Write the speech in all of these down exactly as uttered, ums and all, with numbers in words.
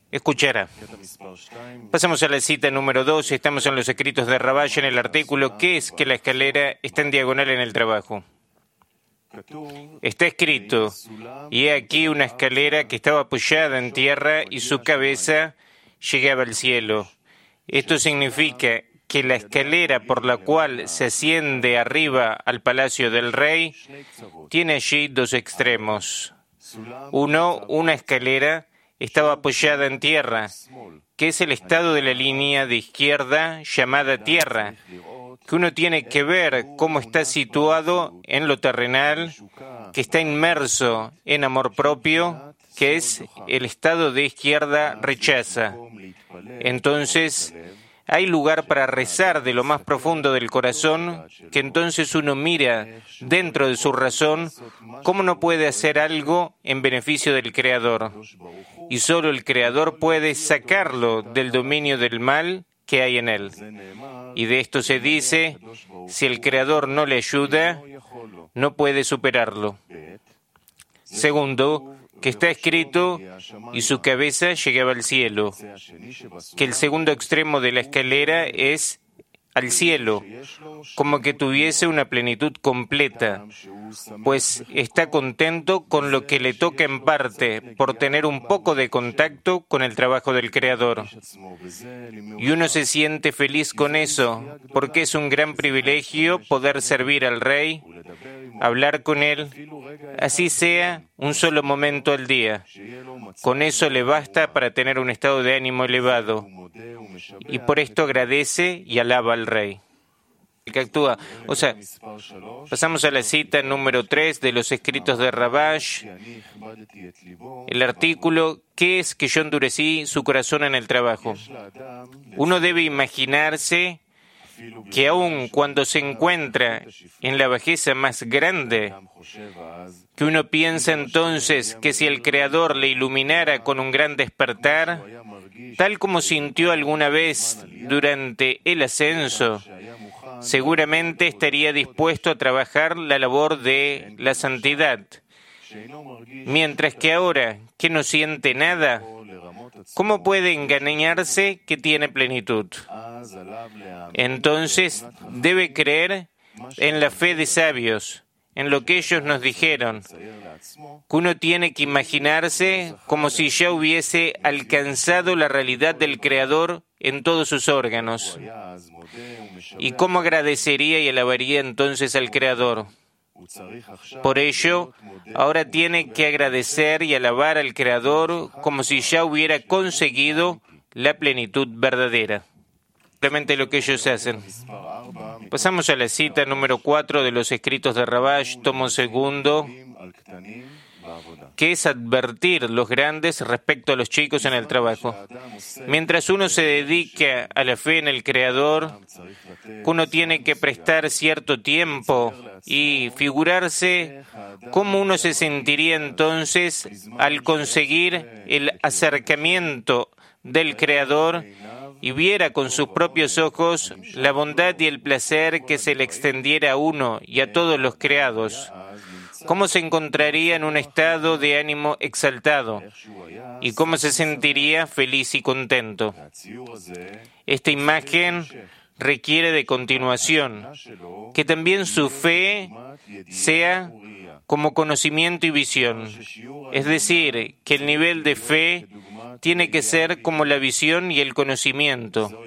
escuchará. Pasamos a la cita número dos. Estamos en los escritos de Rabash en el artículo ¿Qué es que la escalera está en diagonal en el trabajo? Está escrito, y he aquí una escalera que estaba apoyada en tierra y su cabeza llegaba al cielo. Esto significa que la escalera por la cual se asciende arriba al palacio del rey tiene allí dos extremos. Uno, una escalera, estaba apoyada en tierra, que es el estado de la línea de izquierda llamada tierra, que uno tiene que ver cómo está situado en lo terrenal, que está inmerso en amor propio, que es el estado de izquierda rechaza. Entonces, hay lugar para rezar de lo más profundo del corazón, que entonces uno mira dentro de su razón cómo no puede hacer algo en beneficio del Creador. Y solo el Creador puede sacarlo del dominio del mal que hay en él. Y de esto se dice, si el Creador no le ayuda, no puede superarlo. Segundo, que está escrito, y su cabeza llegaba al cielo, que el segundo extremo de la escalera es al cielo, como que tuviese una plenitud completa, pues está contento con lo que le toca en parte, por tener un poco de contacto con el trabajo del Creador. Y uno se siente feliz con eso, porque es un gran privilegio poder servir al Rey, hablar con Él, así sea un solo momento al día. Con eso le basta para tener un estado de ánimo elevado. Y por esto agradece y alaba al Rey. Que actúa. O sea, pasamos a la cita número tres de los escritos de Rabash, el artículo ¿Qué es que yo endurecí su corazón en el trabajo? Uno debe imaginarse que aun cuando se encuentra en la bajeza más grande, que uno piensa entonces que si el Creador le iluminara con un gran despertar, tal como sintió alguna vez durante el ascenso, seguramente estaría dispuesto a trabajar la labor de la santidad. Mientras que ahora, que no siente nada, ¿cómo puede engañarse que tiene plenitud? Entonces, debe creer en la fe de sabios, en lo que ellos nos dijeron, que uno tiene que imaginarse como si ya hubiese alcanzado la realidad del Creador en todos sus órganos. ¿Y cómo agradecería y alabaría entonces al Creador? Por ello, ahora tiene que agradecer y alabar al Creador como si ya hubiera conseguido la plenitud verdadera. Simplemente lo que ellos hacen. Pasamos a la cita número cuatro de los escritos de Rabash, tomo segundo, que es advertir los grandes respecto a los chicos en el trabajo. Mientras uno se dedica a la fe en el Creador, uno tiene que prestar cierto tiempo y figurarse cómo uno se sentiría entonces al conseguir el acercamiento del Creador y viera con sus propios ojos la bondad y el placer que se le extendiera a uno y a todos los creados. ¿Cómo se encontraría en un estado de ánimo exaltado? ¿Y cómo se sentiría feliz y contento? Esta imagen requiere de continuación, que también su fe sea como conocimiento y visión. Es decir, que el nivel de fe tiene que ser como la visión y el conocimiento.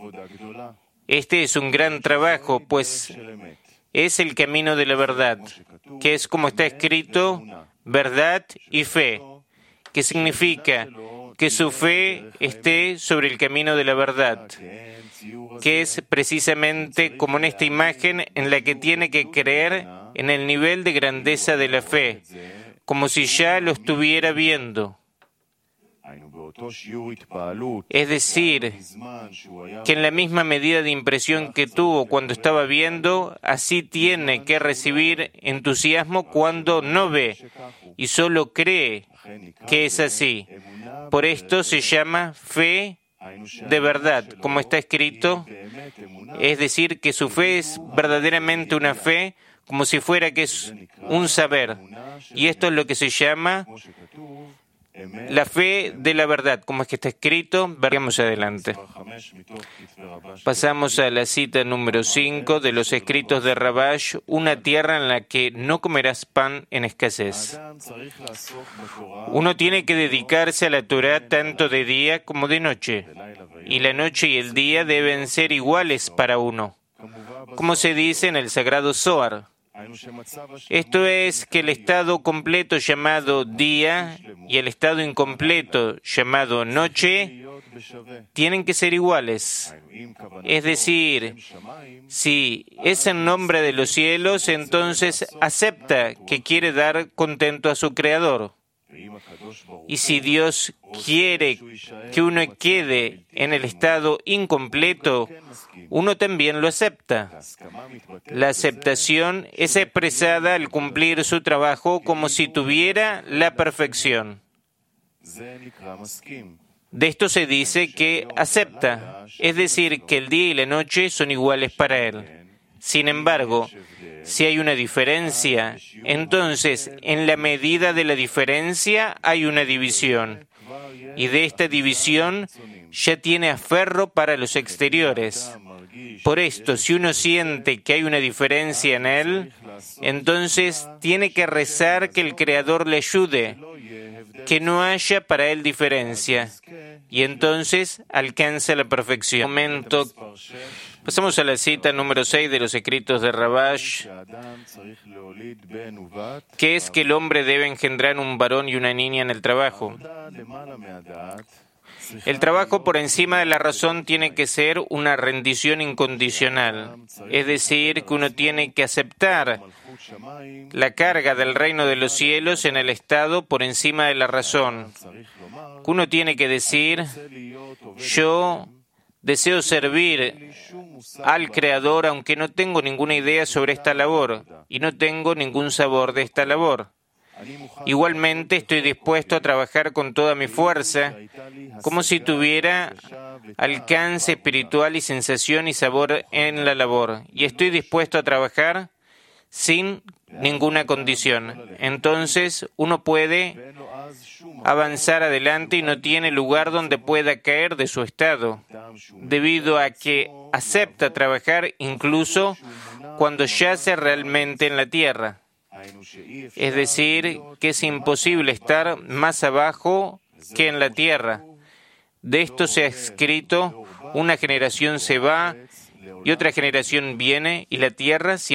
Este es un gran trabajo, pues es el camino de la verdad, que es como está escrito, verdad y fe, que significa que su fe esté sobre el camino de la verdad, que es precisamente como en esta imagen en la que tiene que creer en el nivel de grandeza de la fe, como si ya lo estuviera viendo. Es decir, que en la misma medida de impresión que tuvo cuando estaba viendo, así tiene que recibir entusiasmo cuando no ve y solo cree que es así. Por esto se llama fe de verdad, como está escrito, es decir, que su fe es verdaderamente una fe, como si fuera que es un saber. Y esto es lo que se llama la fe de la verdad, como es que está escrito. Vamos adelante. Pasamos a la cita número cinco de los escritos de Rabash, una tierra en la que no comerás pan en escasez. Uno tiene que dedicarse a la Torá tanto de día como de noche, y la noche y el día deben ser iguales para uno, como se dice en el Sagrado Zohar. Esto es que el estado completo llamado día y el estado incompleto llamado noche tienen que ser iguales. Es decir, si es en nombre de los cielos, entonces acepta que quiere dar contento a su Creador. Y si Dios quiere que uno quede en el estado incompleto, uno también lo acepta. La aceptación es expresada al cumplir su trabajo como si tuviera la perfección. De esto se dice que acepta, es decir, que el día y la noche son iguales para él. Sin embargo, si hay una diferencia, entonces en la medida de la diferencia hay una división. Y de esta división ya tiene aferro para los exteriores. Por esto, si uno siente que hay una diferencia en él, entonces tiene que rezar que el Creador le ayude, que no haya para él diferencia, y entonces alcanza la perfección. Momento. Pasamos a la cita número seis de los escritos de Rabash, que es que el hombre debe engendrar un varón y una niña en el trabajo. El trabajo por encima de la razón tiene que ser una rendición incondicional, es decir, que uno tiene que aceptar la carga del reino de los cielos en el estado por encima de la razón. Que uno tiene que decir, yo deseo servir al Creador aunque no tengo ninguna idea sobre esta labor y no tengo ningún sabor de esta labor. Igualmente estoy dispuesto a trabajar con toda mi fuerza, como si tuviera alcance espiritual y sensación y sabor en la labor. Y estoy dispuesto a trabajar sin ninguna condición. Entonces uno puede avanzar adelante y no tiene lugar donde pueda caer de su estado, debido a que acepta trabajar incluso cuando yace realmente en la tierra. Es decir, que es imposible estar más abajo que en la tierra. De esto se ha escrito, una generación se va y otra generación viene y la tierra